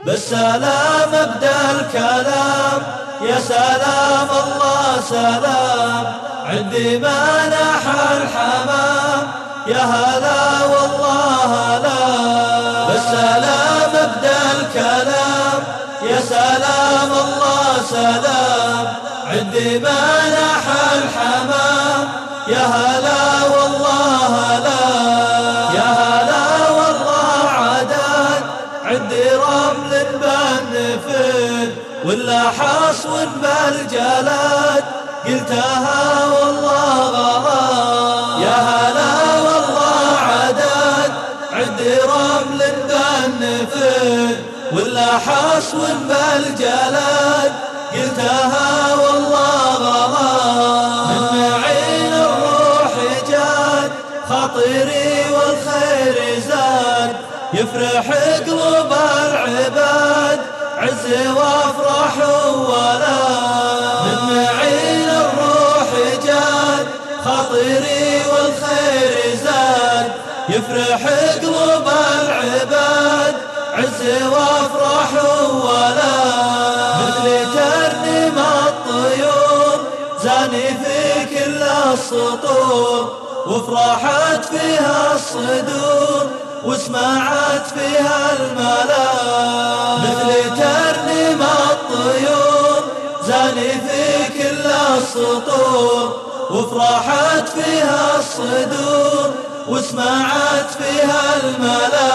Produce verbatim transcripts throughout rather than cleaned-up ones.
بالسلام ابدأ الكلام، يا سلام الله سلام، عندي منح الحمام، يا هلا والله هلا. بالسلام ابدأ الكلام، يا سلام الله سلام، عندي منح الحمام، يا هلا والله هلا. يا هلا والله عدد عندي رمل بالنفل ولا حصو بالجلد، قلتها والله غلط. يا هلا والله عدد عندي رمل بالنفل ولا حصو بالجلد، قلتها والله غلط. من معين الروح جاد خطيري والخير زاد، يفرح قلوب العباد عز وافرح ولا. من معين الروح جاد خطيري والخير زاد، يفرح قلوب العباد عز وافرح ولا. مثل ترنم الطيور زاني في كل السطور، وفرحت فيها الصدور وسمعت فيها الملا. مثل ترنم الطيور زاني في كل السطور، وفرحت فيها الصدور وسمعت فيها الملا.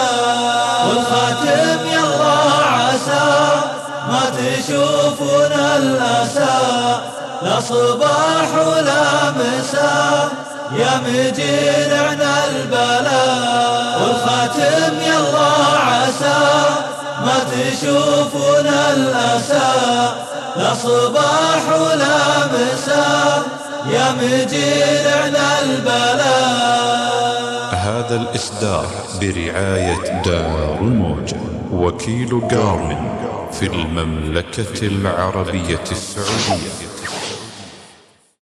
والخاتم يلا عسى ما تشوفون الأسى، لا صباح ولا مساء يا مجيرنا البلاء. والخاتم يلا عسى ما تشوفون الأسى، لا صباح ولا مساء يا مجيرنا البلاء. هذا الإصدار برعاية دار الموجة، وكيل جارمن في المملكة العربية السعودية.